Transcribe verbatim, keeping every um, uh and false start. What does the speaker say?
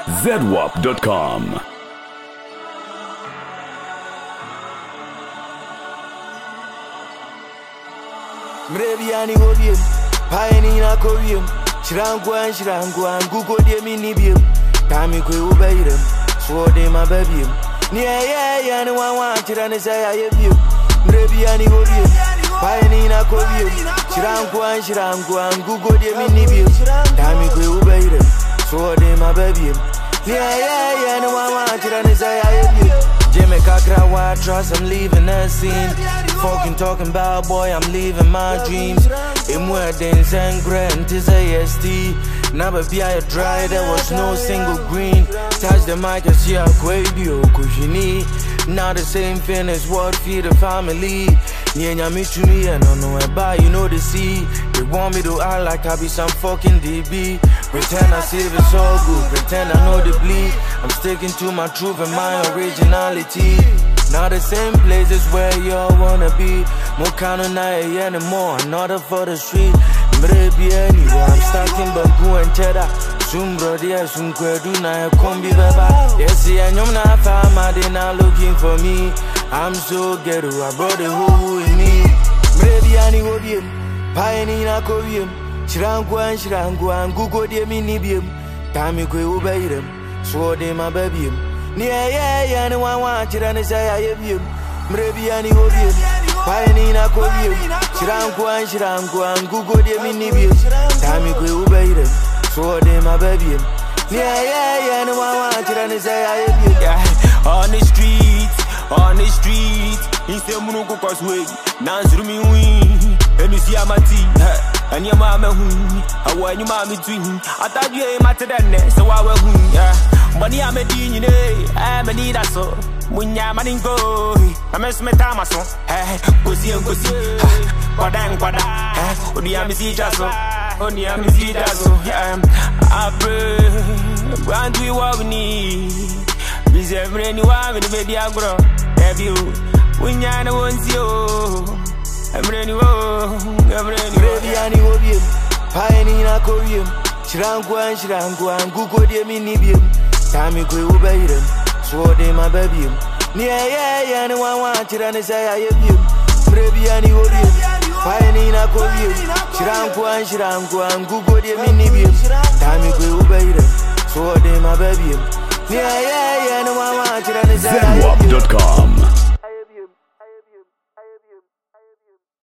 zedwap dot com. Mrebiani Wobium, Pioneer Koreum, Shirangwan, Shirangwan, Google de Minibium, Tamiko Ubayum, Sword in my babyum. Near ya, and one wanted and say I have you. Mrebiani Wobium, Pioneer Koreum, Shirangwan, Shirangwan, Google de Minibium, Tamiko Ubayum, Sword in my babyum. Near ya, and one wanted and say I have you. Jimmy Kakra, why trust I'm leaving the scene. Fucking talking about boy, I'm leaving my dreams. In where dance and grand is a S T. Never be a dry, there was no single green. Touch the mic and see a quadio, Kushini. Not the same thing as what feed the family. Yeah, me to me, I don't know about you know the sea. They want me to act like I be some fucking D B. Pretend I see it's all good, pretend I know the bleed. I'm sticking to my truth and my originality. Not the same places where y'all wanna be. More kind of night anymore, another for the street. Maybe anywhere, I'm stuck in Baku and Cheddar. Soon, bro, yeah, soon, Kwedu, na kombi baba. Yes, yeah, I'm not fama, they not looking for me. I'm so ghetto, I brought the whole with me. Maybe anywhere, Pioneer Koreum, Shirangwan, Shirangwan, Google de Minibium, Tamiko Ubayum, Sword in my babyum. Near ya, and one wanted and say I have you. Maybe anywhere, Pioneer Koreum, Shirangwan, Shirangwan, Google de Minibium, Tamiko Ubayum, Sword in my babyum. Near ya, and one wanted and say I have you. Yeah, on the street. On the street, instead of Munuko Cosway, Nanzumi win, and you see Amati, and your mamma who, I want your mammy twin. I thought you ain't matter than that, so I will win, yeah. Money I'm a dean, you know, I'm a need a so. When you're manning go, I'm a smith Amazon, eh, go see and go see, Quadang Quada, only I'm a see just only I'm a see just so, I pray, grant we what we need. Is every anyone with the baby agro? Have you? When you know once you, I'm ready. I'm ready. Baby, I need Wobium, Pioneer Koreum, Shirangwan, Shirangwan, Google de Minibium, Tamiko Ubayum, Sword in my babyum. Near ya, and one wanted and say I have you. Baby, I need Wobium, Pioneer Koreum, Shirangwan, Shirangwan, Google de Minibium, Tamiko Ubayum, Sword in my babyum. Yeah, yeah, yeah, no one wants you to zedwap dot com.